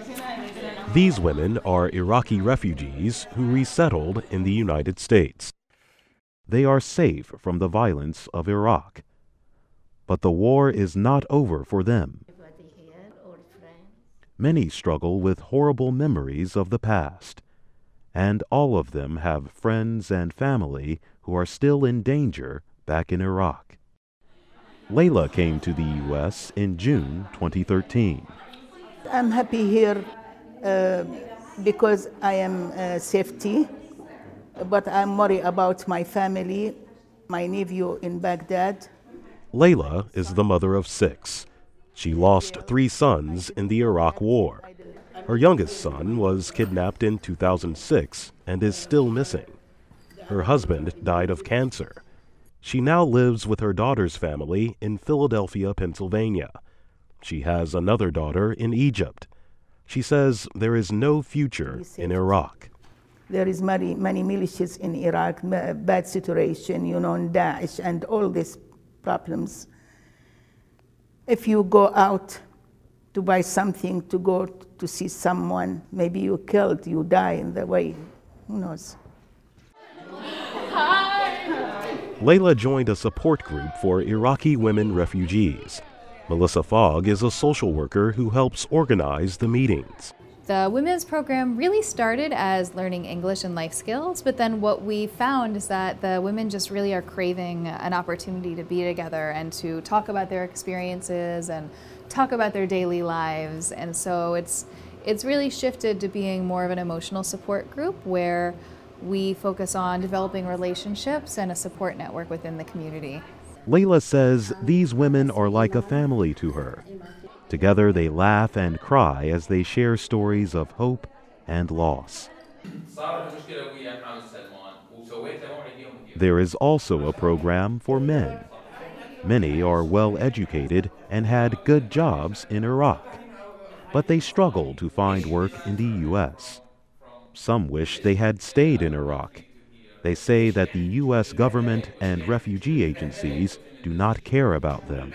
These women are Iraqi refugees who resettled in the United States. They are safe from the violence of Iraq. But the war is not over for them. Many struggle with horrible memories of the past, and all of them have friends and family who are still in danger back in Iraq. Layla came to the U.S. in June 2013. I'm happy here because I am safety, but I'm worried about my family, my nephew in Baghdad. Layla is the mother of 6. She lost 3 sons in the Iraq War. Her youngest son was kidnapped in 2006 and is still missing. Her husband died of cancer. She now lives with her daughter's family in Philadelphia, Pennsylvania. She has another daughter in Egypt. She says there is no future in Iraq. There is many militias in Iraq, bad situation, in Daesh and all these problems. If you go out to buy something, to go to see someone, maybe you killed, you die in the way, who knows? Layla joined a support group for Iraqi women refugees. Melissa Fogg is a social worker who helps organize the meetings. The women's program really started as learning English and life skills, but then what we found is that the women just really are craving an opportunity to be together and to talk about their experiences and talk about their daily lives. And so it's really shifted to being more of an emotional support group where we focus on developing relationships and a support network within the community. Layla says these women are like a family to her. Together they laugh and cry as they share stories of hope and loss. There is also a program for men. Many are well educated and had good jobs in Iraq, but they struggle to find work in the U.S. Some wish they had stayed in Iraq. They say that the U.S. government and refugee agencies do not care about them.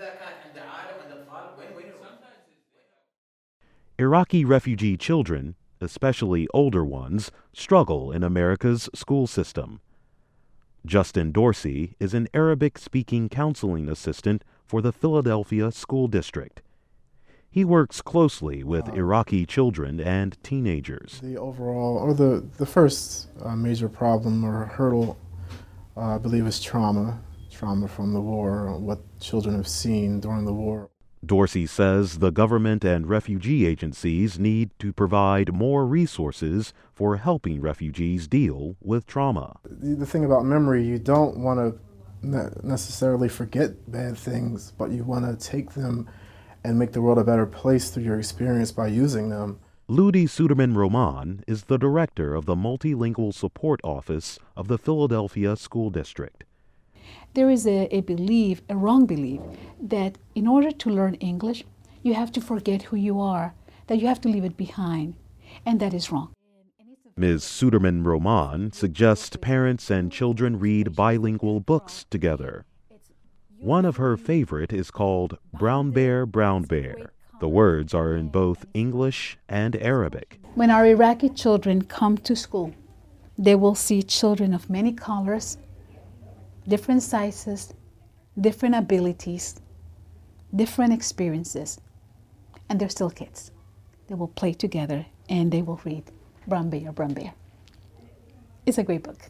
Iraqi refugee children, especially older ones, struggle in America's school system. Justin Dorsey is an Arabic-speaking counseling assistant for the Philadelphia School District. He works closely with Iraqi children and teenagers. The overall, or the first major problem or hurdle, I believe, is trauma from the war, what children have seen during the war. Dorsey says the government and refugee agencies need to provide more resources for helping refugees deal with trauma. The thing about memory, you don't want to necessarily forget bad things, but you want to take them and make the world a better place through your experience by using them. Ludi Suderman Roman is the director of the Multilingual Support Office of the Philadelphia School District. There is a belief, a wrong belief, that in order to learn English, you have to forget who you are, that you have to leave it behind, and that is wrong. Ms. Suderman Roman suggests parents and children read bilingual books together. One of her favorite is called Brown Bear, Brown Bear. The words are in both English and Arabic. When our Iraqi children come to school, they will see children of many colors, different sizes, different abilities, different experiences, and they're still kids. They will play together and they will read Brown Bear, Brown Bear. It's a great book.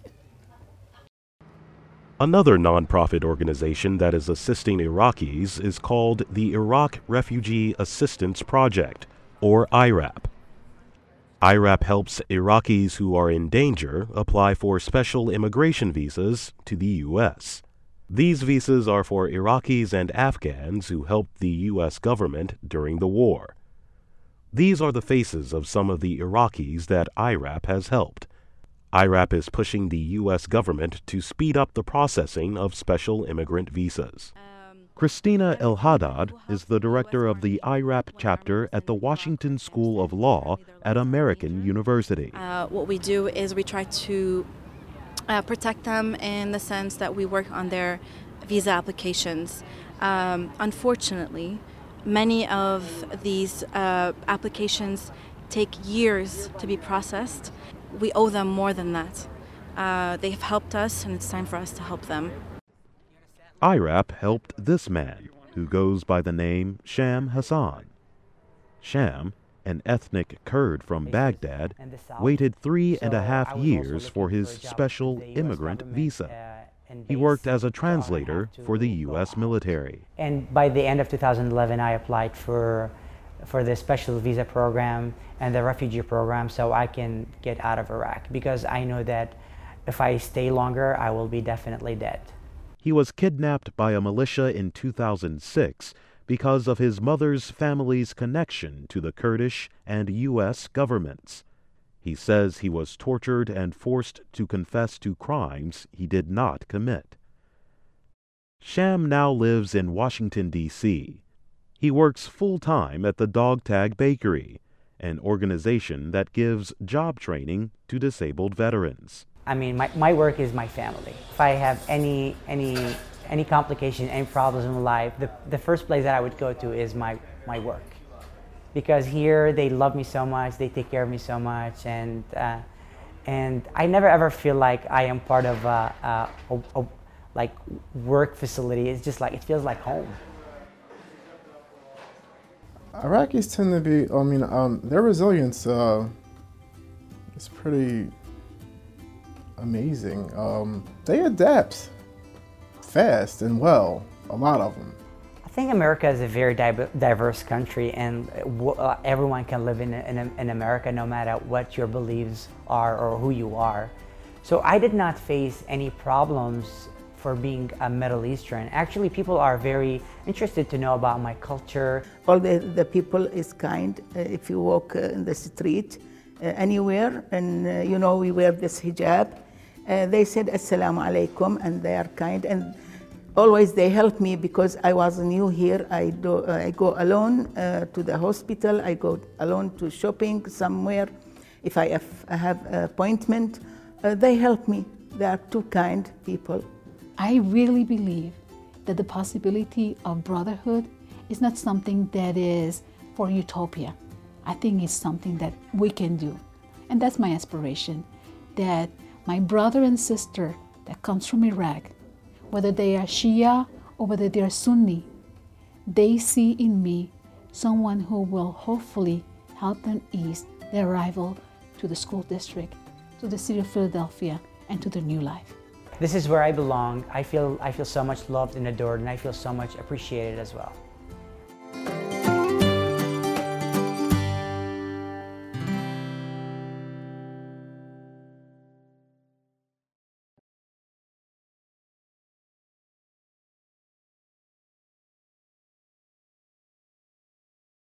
Another nonprofit organization that is assisting Iraqis is called the Iraq Refugee Assistance Project, or IRAP. IRAP helps Iraqis who are in danger apply for special immigration visas to the U.S. These visas are for Iraqis and Afghans who helped the U.S. government during the war. These are the faces of some of the Iraqis that IRAP has helped. IRAP is pushing the U.S. government to speed up the processing of special immigrant visas. Christina El Haddad is the director of the IRAP chapter at the Washington School of Law at American University. What we do is we try to protect them in the sense that we work on their visa applications. Unfortunately, Many of these applications take years to be processed. We owe them more than that. They've helped us, and it's time for us to help them. IRAP helped this man, who goes by the name Sham Hassan. Sham, an ethnic Kurd from Baghdad, waited 3.5 years for his special immigrant visa. He worked as a translator for the U.S. military. And by the end of 2011, I applied for the special visa program and the refugee program so I can get out of Iraq, because I know that if I stay longer, I will be definitely dead. He was kidnapped by a militia in 2006 because of his mother's family's connection to the Kurdish and U.S. governments. He says he was tortured and forced to confess to crimes he did not commit. Sham now lives in Washington, D.C. He works full-time at the Dog Tag Bakery, an organization that gives job training to disabled veterans. I mean, my work is my family. If I have any complication, any problems in life, the first place that I would go to is my work. Because here they love me so much, they take care of me so much, and I never ever feel like I am part of a like work facility. It's just like, it feels like home. Iraqis tend to be, I mean, their resilience is pretty amazing. They adapt fast and well, a lot of them. I think America is a very diverse country, and everyone can live in America no matter what your beliefs are or who you are. So I did not face any problems for being a Middle Eastern. Actually, people are very interested to know about my culture. All the people is kind. If you walk in the street, anywhere, and you know, we wear this hijab, they said Assalamu alaikum, and they are kind, and always they help me because I was new here. I go alone to the hospital, I go alone to shopping somewhere. If I have an appointment, they help me. They are too kind people. I really believe that the possibility of brotherhood is not something that is for utopia. I think it's something that we can do. And that's my aspiration, that my brother and sister that comes from Iraq, whether they are Shia or whether they are Sunni, they see in me someone who will hopefully help them ease their arrival to the school district, to the city of Philadelphia, and to their new life. This is where I belong. I feel so much loved and adored, and I feel so much appreciated as well.